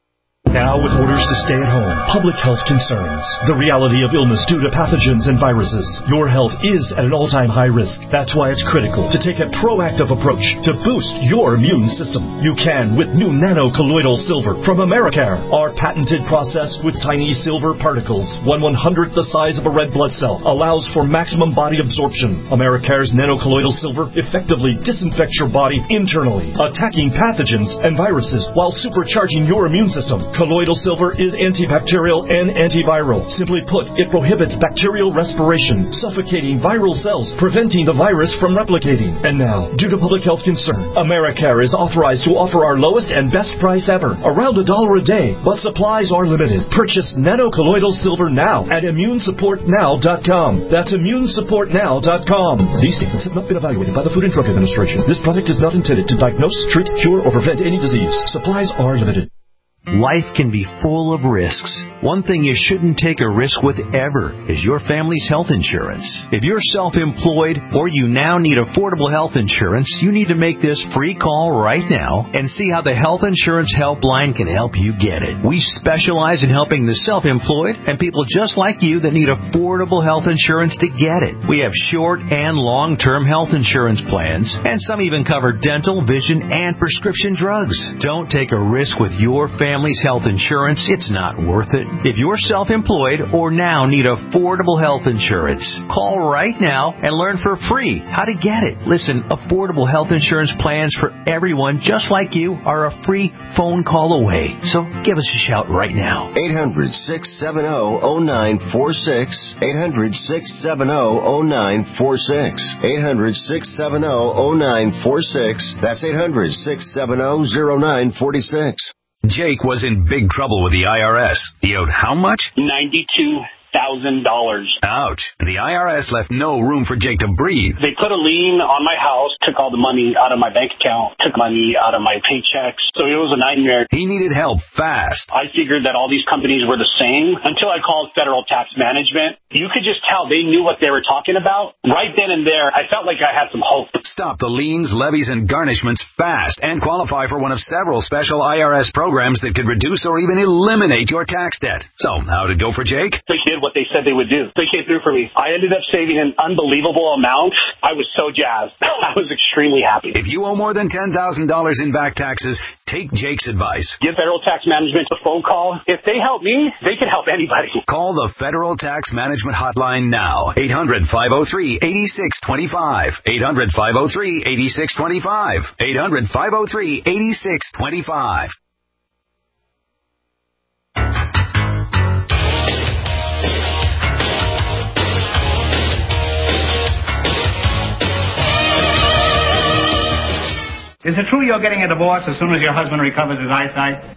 Now with orders to stay at home, public health concerns, the reality of illness due to pathogens and viruses, your health is at an all-time high risk. That's why it's critical to take a proactive approach to boost your immune system. You can with new nano-colloidal silver from Americare. Our patented process with tiny silver particles, one one-hundredth the size of a red blood cell, allows for maximum body absorption. Americare's nano-colloidal silver effectively disinfects your body internally, attacking pathogens and viruses while supercharging your immune system. Colloidal silver is antibacterial and antiviral. Simply put, it prohibits bacterial respiration, suffocating viral cells, preventing the virus from replicating. And now, due to public health concern, Americare is authorized to offer our lowest and best price ever, around a dollar a day, but supplies are limited. Purchase nano-colloidal silver now at immune support now dot com. That's immune support now dot com. These statements have not been evaluated by the Food and Drug Administration. This product is not intended to diagnose, treat, cure, or prevent any disease. Supplies are limited. Life can be full of risks. One thing you shouldn't take a risk with ever is your family's health insurance. If you're self-employed or you now need affordable health insurance, you need to make this free call right now and see how the Health Insurance Helpline can help you get it. We specialize in helping the self-employed and people just like you that need affordable health insurance to get it. We have short and long-term health insurance plans, and some even cover dental, vision, and prescription drugs. Don't take a risk with your family. Family's health insurance, it's not worth it. If you're self-employed or now need affordable health insurance, call right now and learn for free how to get it. Listen, affordable health insurance plans for everyone just like you are a free phone call away. So give us a shout right now. eight hundred, six seven zero, zero nine four six. eight hundred, six seven zero, zero nine four six. eight hundred, six seven zero, zero nine four six. That's eight hundred, six seven zero, zero nine four six. Jake was in big trouble with the I R S. He owed how much? ninety-two thousand dollars. Ouch. The I R S left no room for Jake to breathe. They put a lien on my house, took all the money out of my bank account, took money out of my paychecks. So it was a nightmare. He needed help fast. I figured that all these companies were the same until I called Federal Tax Management. You could just tell they knew what they were talking about. Right then and there, I felt like I had some hope. Stop the liens, levies, and garnishments fast and qualify for one of several special I R S programs that could reduce or even eliminate your tax debt. So, how'd it go for Jake? They did what they said they would do. They came through for me. I ended up saving an unbelievable amount. I was so jazzed. I was extremely happy. If you owe more than ten thousand dollars in back taxes, take Jake's advice. Give Federal Tax Management a phone call. If they help me, they can help anybody. Call the Federal Tax Management Hotline now. eight hundred, five oh three, eight six two five. eight hundred, five oh three, eight six two five. eight hundred, five oh three, eight six two five. Is it true you're getting a divorce as soon as your husband recovers his eyesight?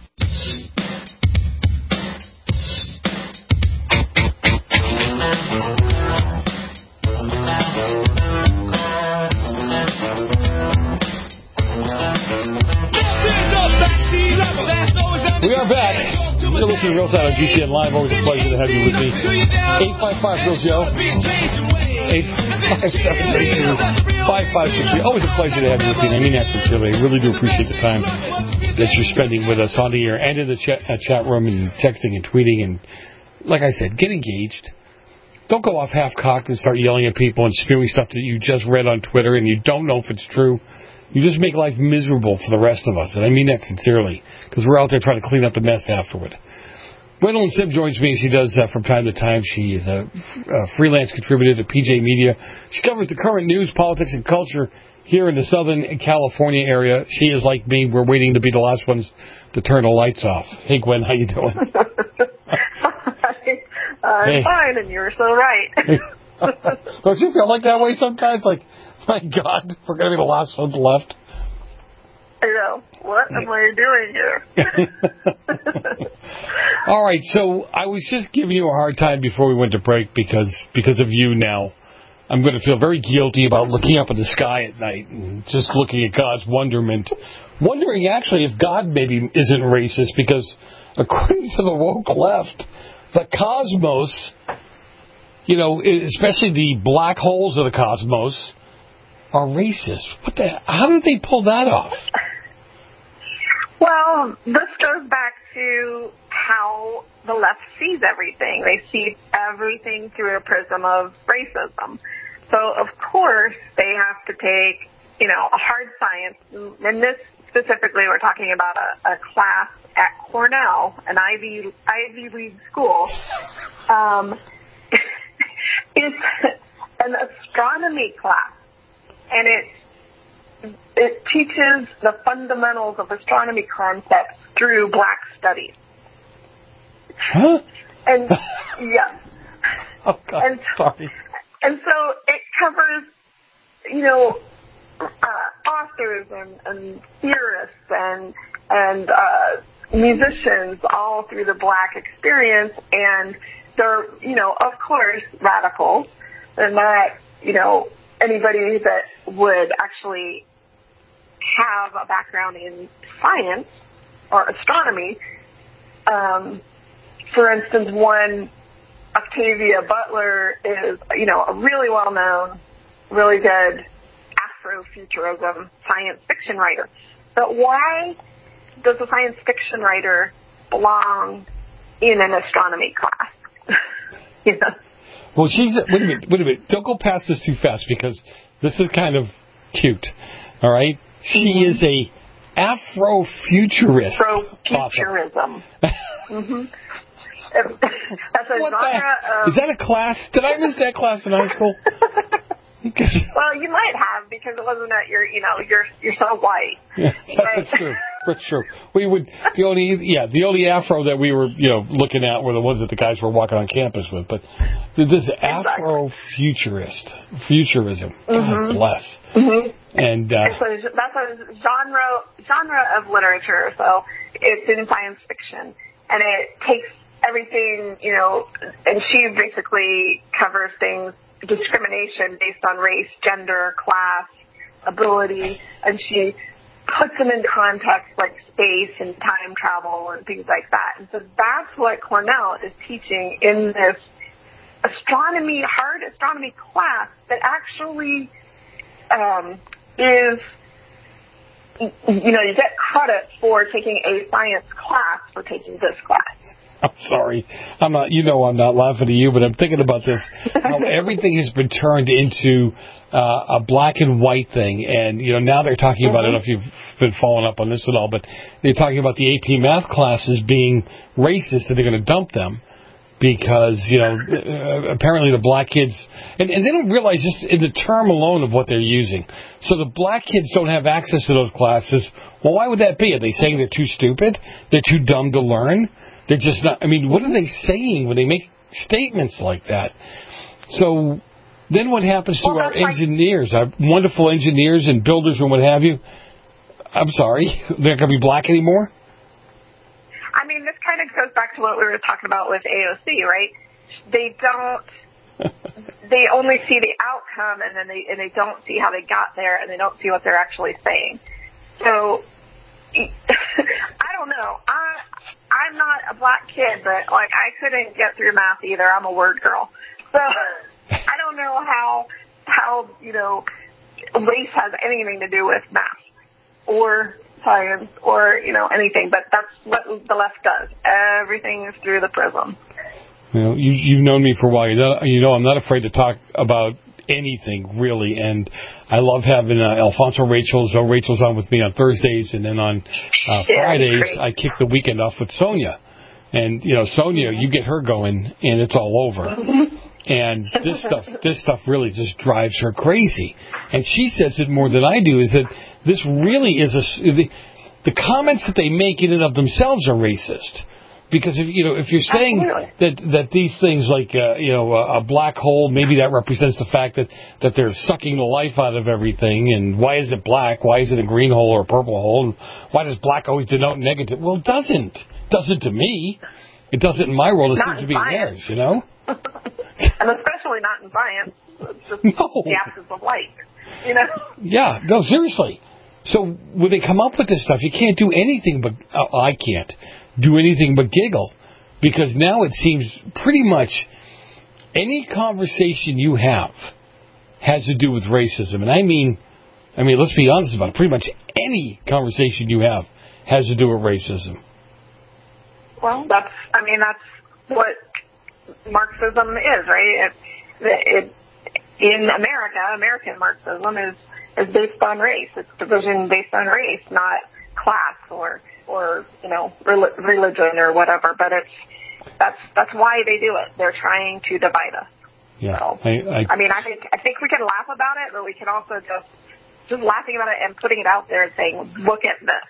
We are back. You're listening to Real Side on G C N Live. Always a pleasure to have you with me. eight five five Real Joe. eight five seven eight two five five six three. Always a pleasure to have you with me. I mean that sincerely. I really do appreciate the time that you're spending with us on the air and in the chat, uh, chat room and texting and tweeting. And like I said, get engaged. Don't go off half-cocked and start yelling at people and spewing stuff that you just read on Twitter and you don't know if it's true. You just make life miserable for the rest of us. And I mean that sincerely, because we're out there trying to clean up the mess afterward. Gwendolyn Sim joins me, as she does uh, from time to time. She is a, a freelance contributor to P J Media. She covers the current news, politics, and culture here in the Southern California area. She is like me. We're waiting to be the last ones to turn the lights off. Hey, Gwen, how you doing? I'm hey. fine, and you're so right. Don't you feel like that way sometimes? Like, my God, we're going to be the last ones left. I know. What am I doing here? All right, so I was just giving you a hard time before we went to break because because of you now. I'm going to feel very guilty about looking up at the sky at night and just looking at God's wonderment. Wondering, actually, if God maybe isn't racist because, according to the woke left, the cosmos, you know, especially the black holes of the cosmos, are racist. What the? How did they pull that off? Well, this goes back to how the left sees everything. They see everything through a prism of racism. So, of course, they have to take, you know, a hard science. And this specifically, we're talking about a, a class at Cornell, an Ivy, Ivy League school. Um, it's an astronomy class. And it, it teaches the fundamentals of astronomy concepts through black studies. Huh? And, yeah. Oh, God, and, sorry. And so it covers, you know, uh, authors and, and theorists and, and uh, musicians all through the black experience. And they're, you know, of course, radical. They're not, you know, anybody that would actually have a background in science or astronomy. Um, for instance, one, Octavia Butler is, you know, a really well-known, really good Afrofuturism science fiction writer. But why does a science fiction writer belong in an astronomy class? You know? Well, she's wait a minute, wait a minute. Don't go past this too fast because this is kind of cute. All right, she is a Afrofuturist. Afrofuturism. Mm-hmm. That's a what genre the, of. Is that a class? Did I miss that class in high school? Well, you might have because it wasn't at your, you know, you're you're so white. Yeah, that's true. That's true. We would the only yeah the only Afro that we were you know looking at were the ones that the guys were walking on campus with. But this Afrofuturist futurism, God mm-hmm. bless. Mm-hmm. And uh, so that's a genre genre of literature. So it's in science fiction, and it takes everything, you know, and she basically covers things. Discrimination based on race, gender, class, ability, and she puts them in context like space and time travel and things like that. And so that's what Cornell is teaching in this astronomy, hard astronomy class that actually um, is, you know, you get credit for taking a science class for taking this class. I'm sorry. I'm not, you know I'm not laughing at you, but I'm thinking about this, how everything has been turned into uh, a black and white thing. And, you know, now they're talking about, mm-hmm. I don't know if you've been following up on this at all, but they're talking about the A P math classes being racist and they're going to dump them because, you know, uh, apparently the black kids, and, and they don't realize just in the term alone of what they're using. So the black kids don't have access to those classes. Well, why would that be? Are they saying they're too stupid? They're too dumb to learn? They're just not, I mean, what are they saying when they make statements like that? So then what happens to well, our engineers, like, our wonderful engineers and builders and what have you? I'm sorry, they're not going to be black anymore? I mean, this kind of goes back to what we were talking about with A O C, right? They don't, they only see the outcome and then they, and they don't see how they got there and they don't see what they're actually saying. So, I don't know. I, I'm not a black kid, but, like, I couldn't get through math either. I'm a word girl. So I don't know how, how you know, race has anything to do with math or science or, you know, anything. But that's what the left does. Everything is through the prism. You know, you, you've known me for a while. You know, you know I'm not afraid to talk about anything, really. And I love having uh, Alfonso Rachel. So Rachel's on with me on Thursdays, and then on uh, Fridays, I kick the weekend off with Sonia. And, you know, Sonia, you get her going, and it's all over. And this stuff, this stuff really just drives her crazy. And she says it more than I do, is that this really is a... The, the comments that they make in and of themselves are racist. Because if you know if you're saying that that these things like uh, you know a, a black hole, maybe that represents the fact that, that they're sucking the life out of everything, and why is it black? Why is it a green hole or a purple hole? And why does black always denote negative? Well, it doesn't. It doesn't to me. It doesn't in my world. It not seems to be in theirs, you know. And especially not in science. It's just no. the absence of light, you know. Yeah. No. Seriously. So when they come up with this stuff, you can't do anything but uh, I can't. do anything but giggle, because now it seems pretty much any conversation you have has to do with racism. And I mean, I mean, let's be honest about it. Pretty much any conversation you have has to do with racism. Well, that's, I mean, that's what Marxism is, right? It, it, in America, American Marxism is, is based on race. It's division based on race, not class or, or, you know, rel- religion or whatever. But it's, that's, that's why they do it. They're trying to divide us. Yeah. So, I, I, I mean, I think, I think we can laugh about it, but we can also just, just laughing about it and putting it out there and saying, look at this.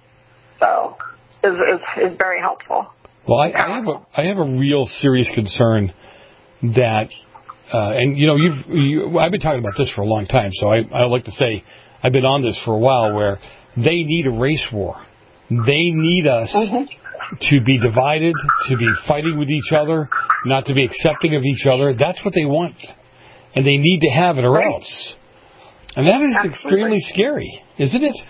So, is, is, is very helpful. Well, I, I have a, I have a real serious concern that, uh, and you know, you've, you, I've been talking about this for a long time, so I, I like to say I've been on this for a while, where they need a race war. They need us mm-hmm. to be divided, to be fighting with each other, not to be accepting of each other. That's what they want, and they need to have it, or right. else. And that is Absolutely. extremely scary, isn't it?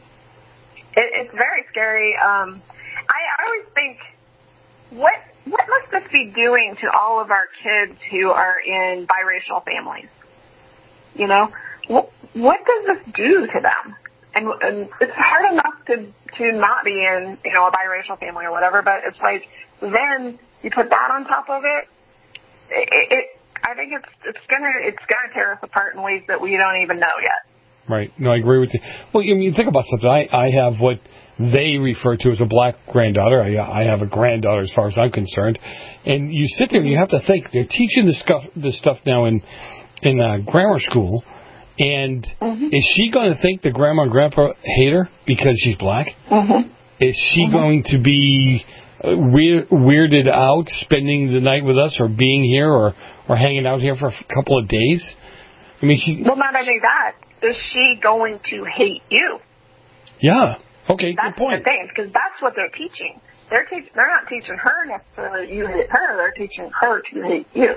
It, it's very scary. Um, I, I always think, what what must this be doing to all of our kids who are in biracial families? You know, what, what does this do to them? And, and it's hard enough to to not be in, you know, a biracial family or whatever, but it's like, then you put that on top of it. It, it I think it's it's gonna it's gonna tear us apart in ways that we don't even know yet. Right. No, I agree with you. Well, you I mean, think about something. I, I have what they refer to as a black granddaughter. I, I have a granddaughter as far as I'm concerned. And you sit there and you have to think, they're teaching this stuff, this stuff now in in uh, grammar school. And mm-hmm. is she going to think that grandma and grandpa hate her because she's black? Mm-hmm. Is she mm-hmm. going to be weir- weirded out spending the night with us, or being here, or, or hanging out here for a couple of days? I mean, she... Well, not only that. Is she going to hate you? Yeah. Okay, that's good point. The thing, because that's what they're teaching. They're teach- They're not teaching her necessarily you hate her. They're teaching her to hate you.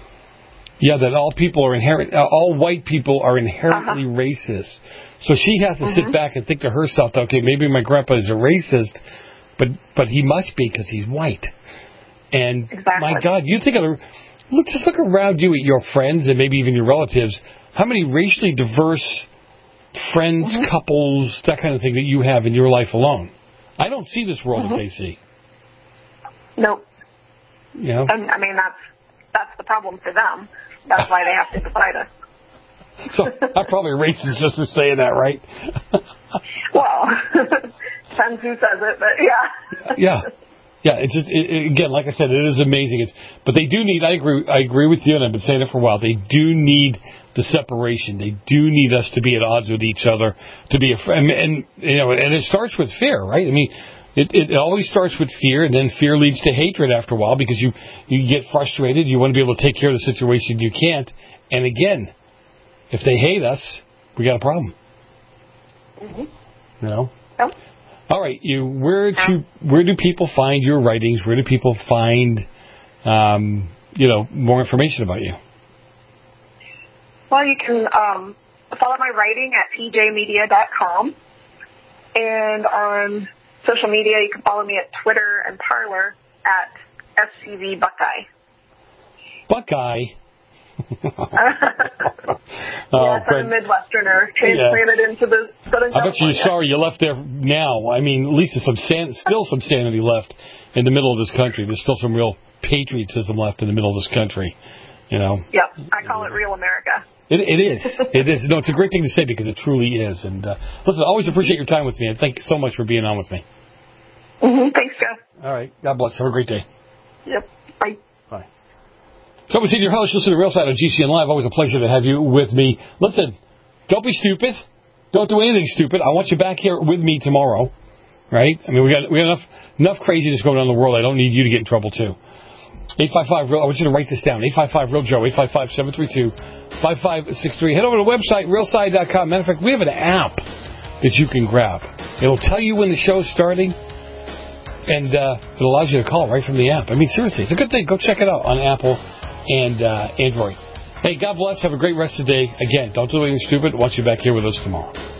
Yeah, that all people are inherent. Uh, all white people are inherently uh-huh. racist. So she has to mm-hmm. sit back and think to herself, okay, maybe my grandpa is a racist, but but he must be because he's white. And exactly. my God, you think of the, look, just look around you at your friends and maybe even your relatives. How many racially diverse friends, mm-hmm. couples, that kind of thing that you have in your life alone? I don't see this world mm-hmm. that they see. Nope. You know? And, I mean, that's that's the problem for them. That's why they have to divide us. So I'm probably a racist just for saying that, right? Well, depends who says it, but yeah. Yeah. Yeah, it's just, it, it, again, like I said, it is amazing. It's, but they do need, I agree, I agree with you, and I've been saying it for a while, they do need the separation. They do need us to be at odds with each other, to be a friend. And, and, you know, and it starts with fear, right? I mean, it, it always starts with fear, and then fear leads to hatred after a while, because you, you get frustrated. You want to be able to take care of the situation. You can't. And again, if they hate us, we got a problem. Mm-hmm. You know? Yep. All right, you. Where to? Where do people find your writings? Where do people find, um, you know, more information about you? Well, you can um, follow my writing at p j media dot com, and on social media, you can follow me at Twitter and Parler at S C V Buckeye. Buckeye. yes, oh, I'm a Midwesterner, transplanted yes. into the Southern California. I bet you're sorry you left there now. I mean, at least there's some san- still some sanity left in the middle of this country. There's still some real patriotism left in the middle of this country, you know. Yep, I call it real America. It, it is. It is. No, it's a great thing to say, because it truly is. And uh, listen, I always appreciate your time with me, and thank you so much for being on with me. Mm-hmm. Thanks, Joe. All right. God bless. Have a great day. Yep. Bye. Bye. So, we see your host. Listen to Real Side on G C N Live. Always a pleasure to have you with me. Listen, don't be stupid. Don't do anything stupid. I want you back here with me tomorrow. Right? I mean, we got we got enough enough craziness going on in the world. I don't need you to get in trouble too. eight five five real I want you to write this down. eight five five real Joe. eight five five, seven three two, five five six three. Head over to the website, real side dot com. Matter of fact, we have an app that you can grab. It'll tell you when the show's starting, and uh, it allows you to call right from the app. I mean, seriously, it's a good thing. Go check it out on Apple and uh, Android. Hey, God bless. Have a great rest of the day. Again, don't do anything stupid. I want you back here with us tomorrow.